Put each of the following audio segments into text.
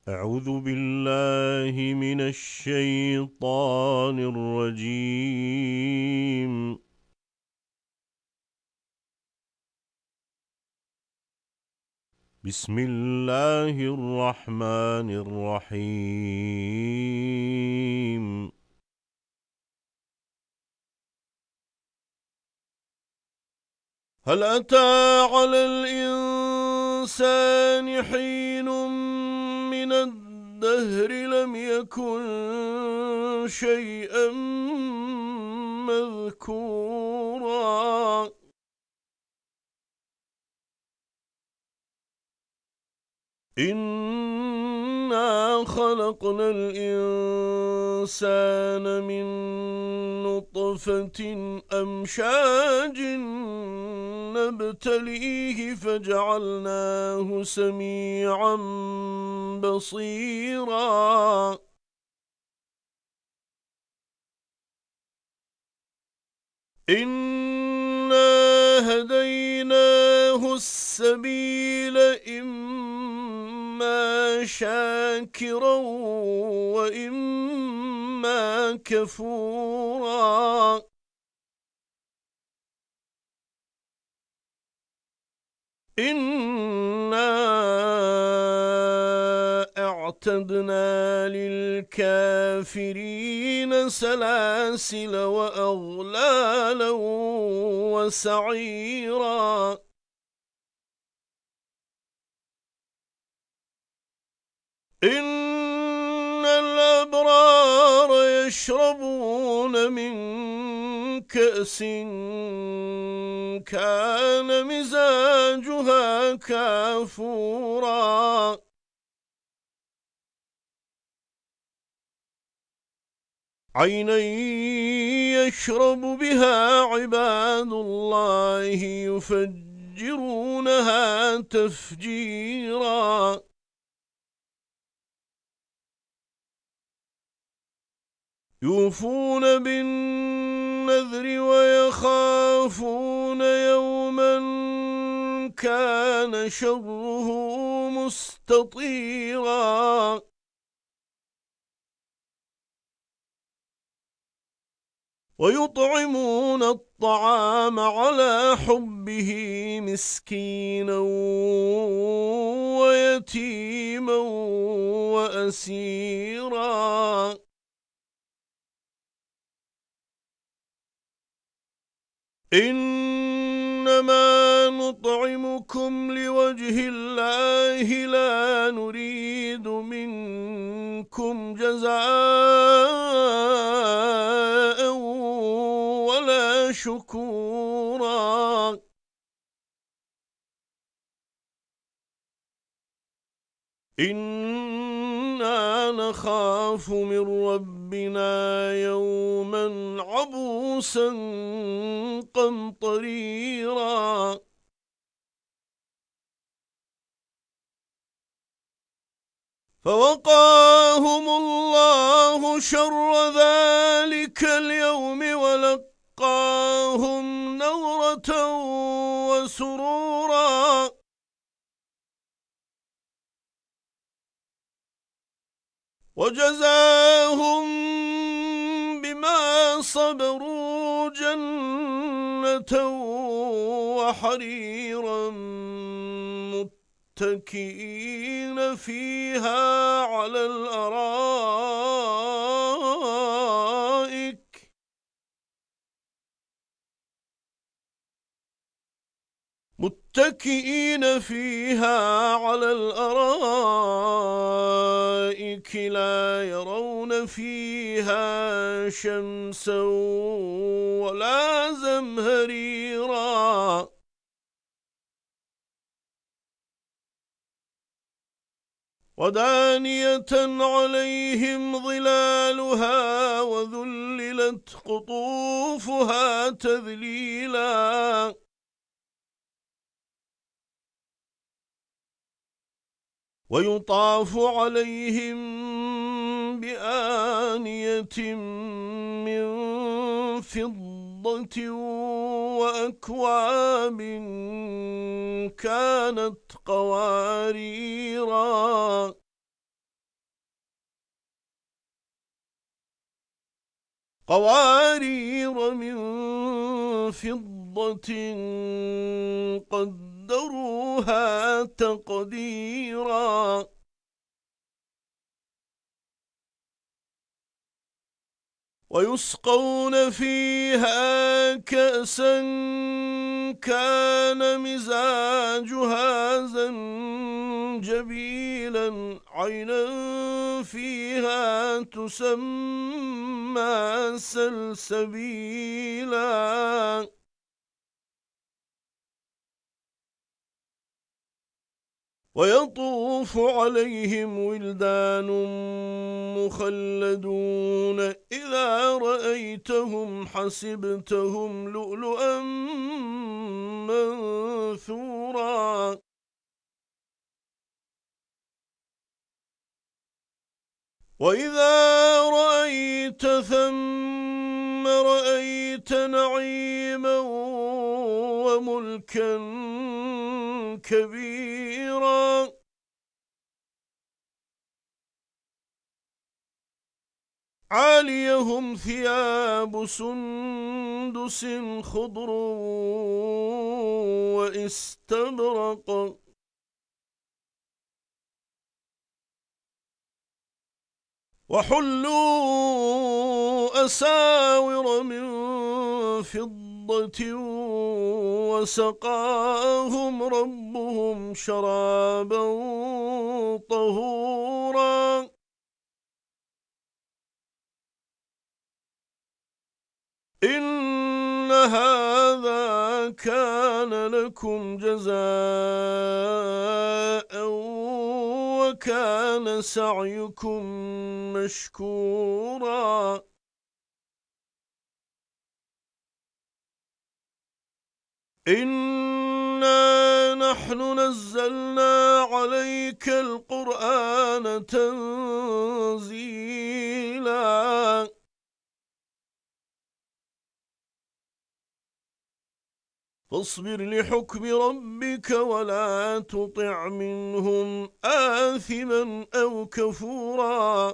أعوذ بالله من الشيطان الرجيم. بسم الله الرحمن الرحيم. هل أتى على الإنسان حين من الدهر لم يكن شيئا مذكورا إنا خلقنا الإنسان من نطفة أمشاج نبتليه فجعلناه سميعا بصيرا إنا هديناه السبيل إما شاكرا وإما كفورا إنا أعتدنا للكافرين سلاسل وأغلالا وسعيرا إن الأبرار يشربون من كأس كان مزاجها كافورا عينا يشرب بها عباد الله يفجرونها تفجيرا يوفون بالنذر ويخافون يوما كان شره مستطيرا ويطعمون الطعام على حبه مسكينا ويتيما وأسيرا إنما نطعمكم لوجه الله لا نريد منكم جزاء ولا شكورا إنا نخاف من ربنا يوما عبوسا قمطريرا فوقاهم الله شر ذلك اليوم ولقاهم نضرة وسرورا وجزاهم بما صبروا جنة وحريرا متكئين فيها على الأرائك لا يرون فيها شمسا ولا زمهريرا ودانية عليهم ظلالها وذللت قطوفها تذليلا ويطاف عليهم بآنية من فضة وأكواب كانت قواريرا قوارير من فضة قدروها تقديرا ويسقون فيها كأسا كان مزاجها زنجبيلا عينا فيها تسمى سلسبيلا ويطوف عليهم ولدان مخلدون إذا رأيتهم حسبتهم لؤلؤا منثورا وإذا رأيت ثم رأيت نعيما وملكا كبيرا عاليهم ثياب سندس خضر واستبرق وحلوا أساور من فضة وسقاهم ربهم شرابا طهورا إن هذا كان لكم جزاء وكان سعيكم مشكورا إنا نحن نزلنا عليك القرآن تنزيلا فاصبر لحكم ربك ولا تطع منهم آثما أو كفورا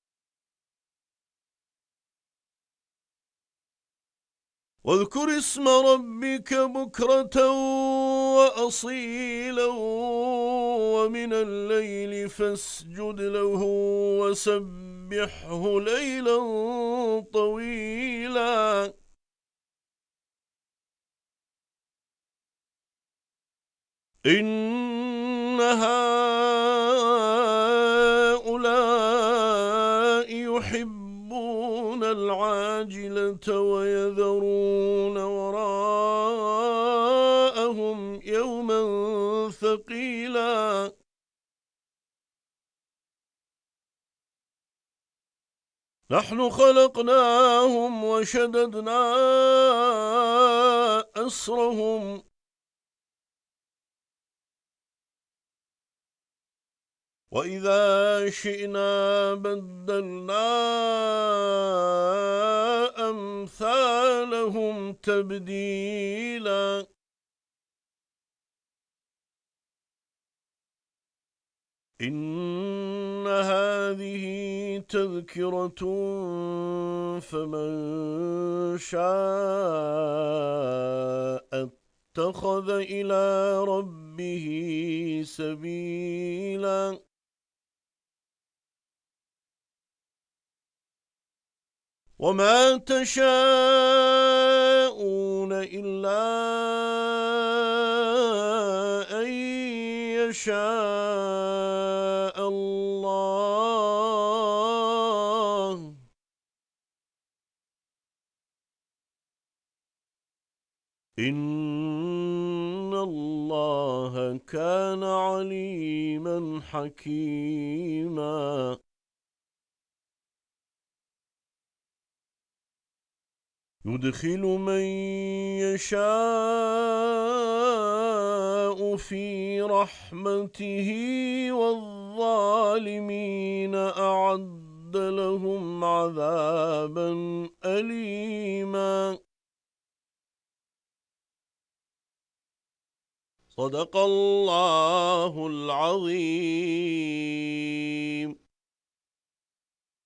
واذكر اسم ربك بكرة وأصيلا ومن الليل فاسجد له وسبحه ليلا طويلا إن هؤلاء يحبون العاجلة ويذرون وراءهم يوما ثقيلا نحن خلقناهم وشددنا أسرهم وإذا شئنا بدلنا أمثالهم تبديلا إن هذه تذكرة فمن شاء اتخذ إلى ربه سبيلا وما تشاءون إلا أن يشاء الله إن الله كان عليما حكيما يدخل من يشاء في رحمته والظالمين أعد لهم عذابا أليما صدق الله العظيم.